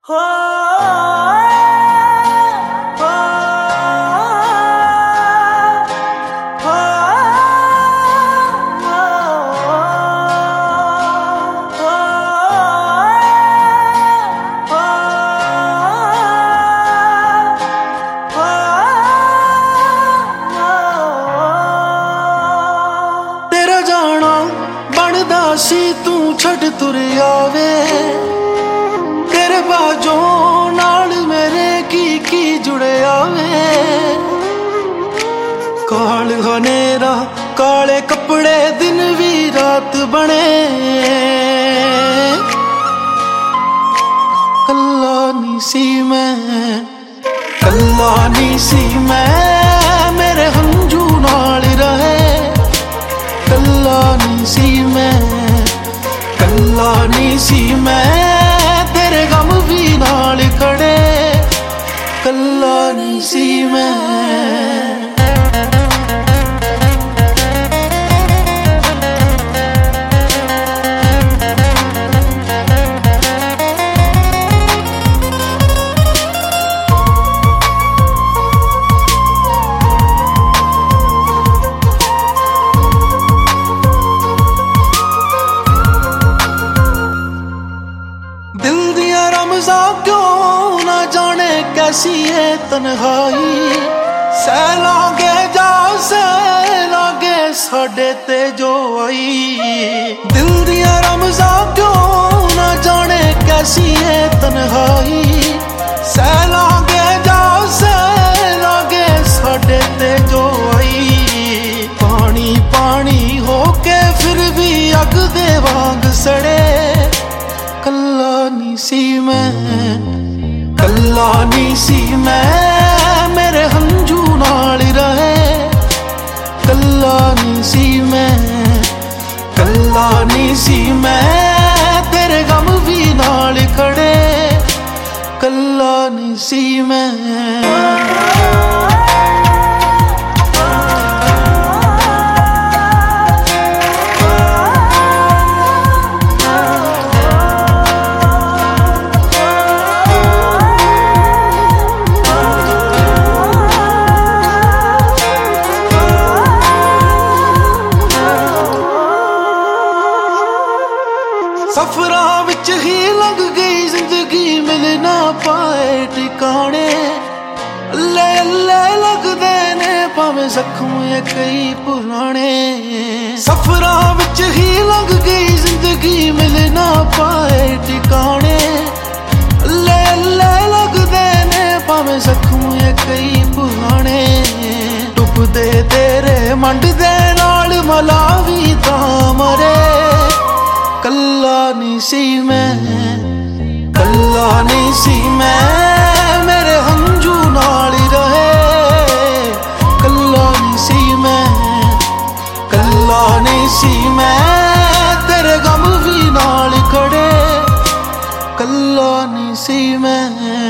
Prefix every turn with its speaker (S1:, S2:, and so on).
S1: हो हो हो
S2: तेरा जाना बनदा सी तू छड़ तुर आवे तेरे बाजों नाल मेरे की जुड़िया वे काल हनेरा काले कपड़े दिन भी रात बने कल्ला नी सी मैं मेरे हंजू नाल रहे कल्ला नी सी मैं तेरे गम भी नाल खड़े कल्ला नी सी मैं क्यों ना जाने कैसी है तन्हाई सैलांगे जा सैलांगे साडे ते जो आई दिल दिया रमजा क्यों ना जाने कैसी है तन्हाई सैलांगे जा सैलांगे साडे ते जो आई पानी पानी होके फिर भी अग दे वांग सड़े कल्ला नी सी मैं मेरे हंजू नाल रहे कल्ला नी सी मैं तेरे गम भी नाल खड़े कल्ला नी सी मैं सफरा विच ही लग गई जिंदगी मिल ना पाए ठिकाने अल्ले अल्ले लगदे ने भावें जख्म कई पुराने सफरा विच ही लग गई जिंदगी मिल ना पाए ठिकाने अल्ले अल्ले लगदे ने भावें जख्म कई पुराने डुबदे तेरे मंड दे नाल मलावी तां मरे कल्ला नी सी मैं मेरे हंजू नाल रहे कल्ला नी सी मैं तेरे गम भी नाल खड़े कल्ला नी सी मैं